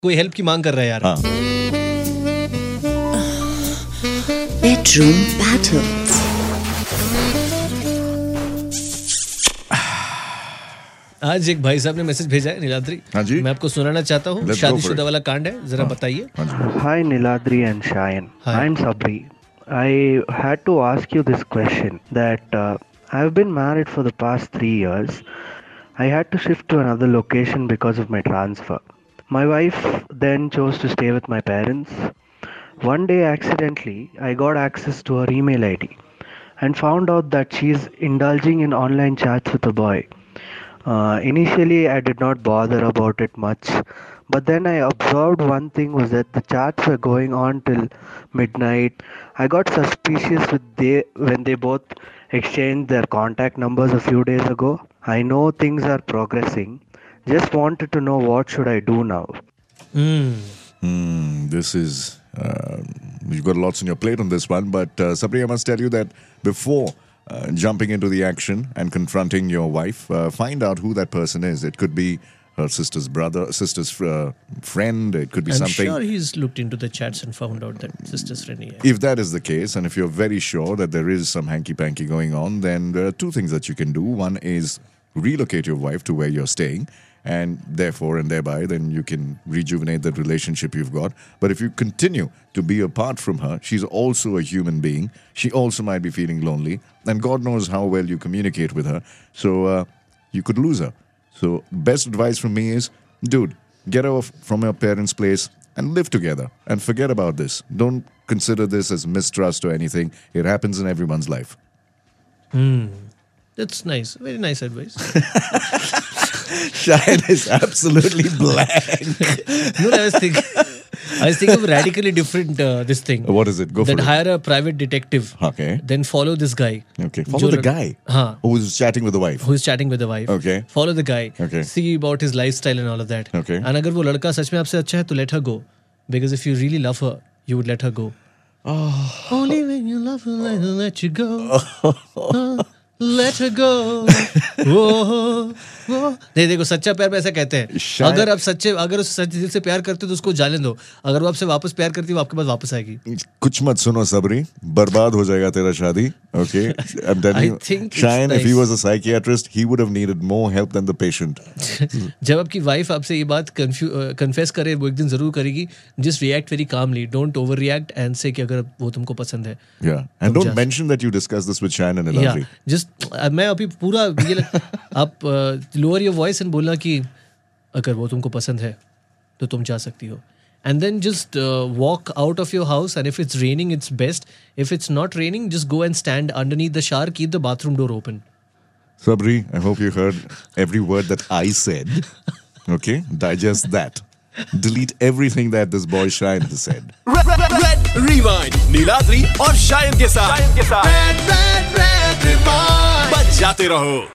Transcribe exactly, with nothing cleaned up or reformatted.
कोई हेल्प की मांग कर रहा है यार. हाँ. Bedroom battles. आज एक भाई साहब ने मैसेज भेजा है नीलाद्री. हाँ जी. मैं आपको सुनाना चाहता हूँ. शादीशुदा वाला कांड है, जरा बताइए. Hi Niladri and Shayan. Hi. I'm Sabri. I had to ask you this question that uh, I've been married for the past three years. I had to shift to another location because of my transfer. My wife then chose to stay with my parents. One day accidentally I got access to her email I D and found out that she's indulging in online chats with a boy. Uh, initially I did not bother about it much, but then I observed one thing was that the chats were going on till midnight. I got suspicious with they when they both exchanged their contact numbers a few days ago. I know things are progressing. Just wanted to know what should I do now. Hmm. Hmm, this is, uh, you've got lots on your plate on this one, but uh, Sabri, I must tell you that before uh, jumping into the action and confronting your wife, uh, find out who that person is. It could be her sister's brother, sister's uh, friend, it could be I'm something. sure he's looked into the chats and found out that sister's friend. Yeah. If that is the case, and if you're very sure that there is some hanky-panky going on, then there are two things that you can do. One is relocate your wife to where you're staying, and therefore and thereby then you can rejuvenate the relationship you've got. But if you continue to be apart from her, she's also a human being. She also might be feeling lonely, and God knows how well you communicate with her. So uh, you could lose her. So best advice from me is, dude, get off from your parents' place and live together and forget about this. Don't consider this as mistrust or anything. It happens in everyone's life. Hmm. That's nice. Very nice advice. Shayan is absolutely blank. No, I was thinking, I was thinking of radically different uh, this thing. What is it? Go for That it. hire a private detective. Okay. Then follow this guy. Okay. Follow the Jo- guy हाँ. who's chatting with the wife. Who's chatting with the wife. Okay. Follow the guy. Okay. See about his lifestyle and all of that. Okay. And अगर वो लड़का सच में आपसे अच्छा है तो let her go. Because if you really love her, you would let her go. Oh. Only when you love her, let her let you go. Uh, let her go. Oh, oh. नहीं देखो, सच्चा प्यार में ऐसा कहते हैं. शायद- अगर आप सच्चे अगर उस सच्चे दिल से प्यार करते हो तो उसको जाने दो. अगर वो आपसे वापस प्यार करती है वो आपके पास वापस आएगी. कुछ मत सुनो सबरी, बर्बाद हो जाएगा तेरा शादी. Okay, I'm telling I you, think it's Shayan, if he nice. was a psychiatrist, he would have needed more help than the patient. जब आपकी वाइफ आपसे ये बात कन्फेस करे, वो एक दिन जरूर करेगी. Just react very calmly. Don't overreact and say कि अगर वो तुमको पसंद है. Yeah, and Don't don't judge. mention that you discussed this with Shayan and Yeah, Niladri. just मैं अभी पूरा ये लग, आप लोअर योर वॉइस एंड बोलना कि अगर वो तुमको पसंद है तो तुम जा सकती हो. And then just uh, walk out of your house, and if it's raining, it's best. If it's not raining, just go and stand underneath the shower. Keep the bathroom door open. Sabri, I hope you heard every word that I said. Okay, digest that. Delete everything that this boy Shayan has said. Red Rewind, Niladri और शायन के साथ. Red, red, red rewind. बच जाते रहो.